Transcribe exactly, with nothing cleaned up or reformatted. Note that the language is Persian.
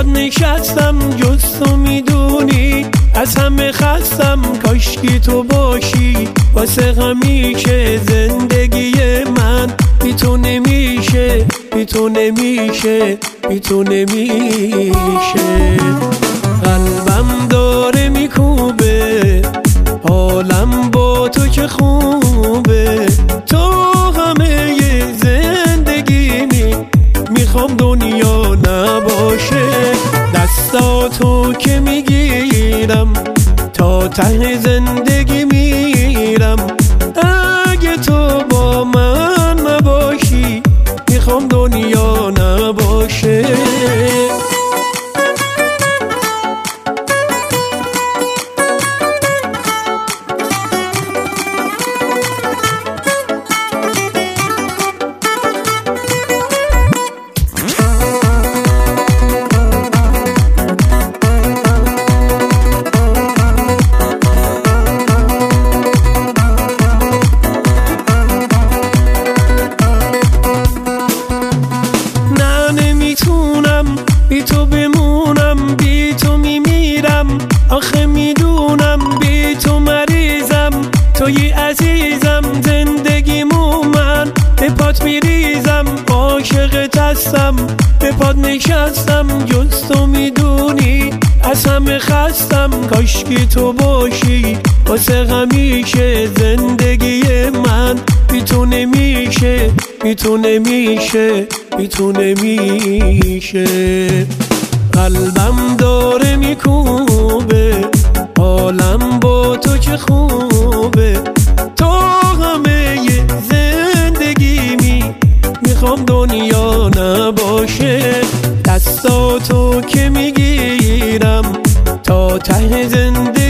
پاد نشستم جز تو میدونی از همه خستم، کاشکی تو باشی واسه همیشه. زندگی من بی تو نمیشه، بی تو نمیشه، بی تو نمیشه. قلبم داره میکوبه، حالم با تو که خوبه. تو همه زندگیمی، میخوام دنیا نباشه. دستاتو که میگیرم تا ته زندگی میرم. اگه تو با من نباشی میخوام دنیا نباشه. بی تو بمونم، بی تو میمیرم. آخه میدونم بی تو مریضم. توی عزیزم، زندگیمو من به پات میریزم. عاشقت هستم، به پات نشستم جز تو میدونی از همه خستم. کاشکی تو باشی واسه همیشه. زندگی من بی تو نمیشه، بی تو نمیشه، بی تو نمیشه. قلبم داره میکوبه، حالم با تو که خوبه. تو همه زندگیمی، میخوام دنیا نباشه. دستاتو که میگیرم تا ته زندگی